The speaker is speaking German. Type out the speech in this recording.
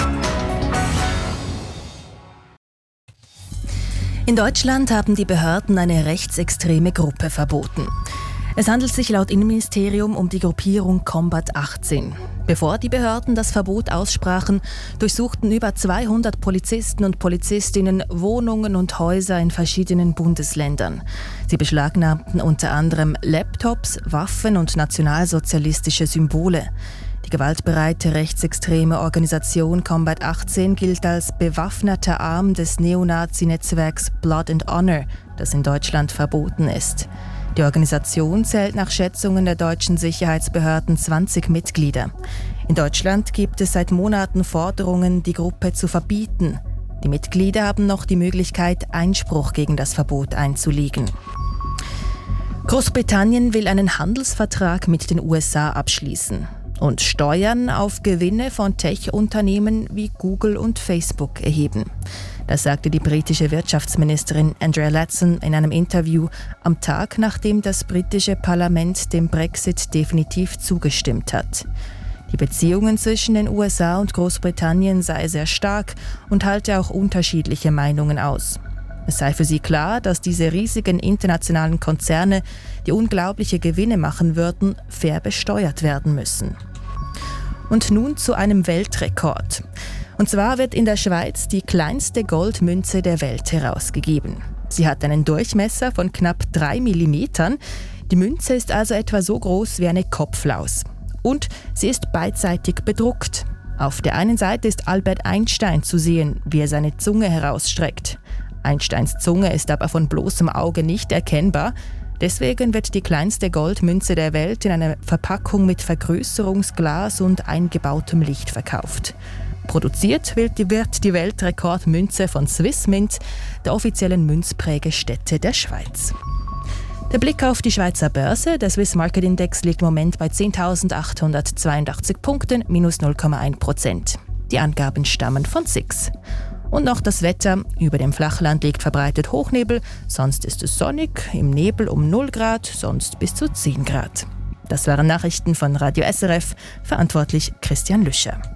In Deutschland haben die Behörden eine rechtsextreme Gruppe verboten. Es handelt sich laut Innenministerium um die Gruppierung Combat 18. Bevor die Behörden das Verbot aussprachen, durchsuchten über 200 Polizisten und Polizistinnen Wohnungen und Häuser in verschiedenen Bundesländern. Sie beschlagnahmten unter anderem Laptops, Waffen und nationalsozialistische Symbole. Die gewaltbereite rechtsextreme Organisation Combat 18 gilt als bewaffneter Arm des Neonazi-Netzwerks Blood and Honor, das in Deutschland verboten ist. Die Organisation zählt nach Schätzungen der deutschen Sicherheitsbehörden 20 Mitglieder. In Deutschland gibt es seit Monaten Forderungen, die Gruppe zu verbieten. Die Mitglieder haben noch die Möglichkeit, Einspruch gegen das Verbot einzulegen. Großbritannien will einen Handelsvertrag mit den USA abschließen und Steuern auf Gewinne von Tech-Unternehmen wie Google und Facebook erheben. Das sagte die britische Wirtschaftsministerin Andrea Leadsom in einem Interview am Tag, nachdem das britische Parlament dem Brexit definitiv zugestimmt hat. Die Beziehungen zwischen den USA und Großbritannien sei sehr stark und halte auch unterschiedliche Meinungen aus. Es sei für sie klar, dass diese riesigen internationalen Konzerne, die unglaubliche Gewinne machen würden, fair besteuert werden müssen. Und nun zu einem Weltrekord. Und zwar wird in der Schweiz die kleinste Goldmünze der Welt herausgegeben. Sie hat einen Durchmesser von knapp 3 Millimetern. Die Münze ist also etwa so groß wie eine Kopflaus. Und sie ist beidseitig bedruckt. Auf der einen Seite ist Albert Einstein zu sehen, wie er seine Zunge herausstreckt. Einsteins Zunge ist aber von bloßem Auge nicht erkennbar. Deswegen wird die kleinste Goldmünze der Welt in einer Verpackung mit Vergrößerungsglas und eingebautem Licht verkauft. Produziert wird die Weltrekordmünze von Swissmint, der offiziellen Münzprägestätte der Schweiz. Der Blick auf die Schweizer Börse. Der Swiss Market Index liegt im Moment bei 10.882 Punkten, minus 0,1%. Die Angaben stammen von SIX. Und noch das Wetter. Über dem Flachland liegt verbreitet Hochnebel, sonst ist es sonnig, im Nebel um 0 Grad, sonst bis zu 10 Grad. Das waren Nachrichten von Radio SRF, verantwortlich Christian Lüscher.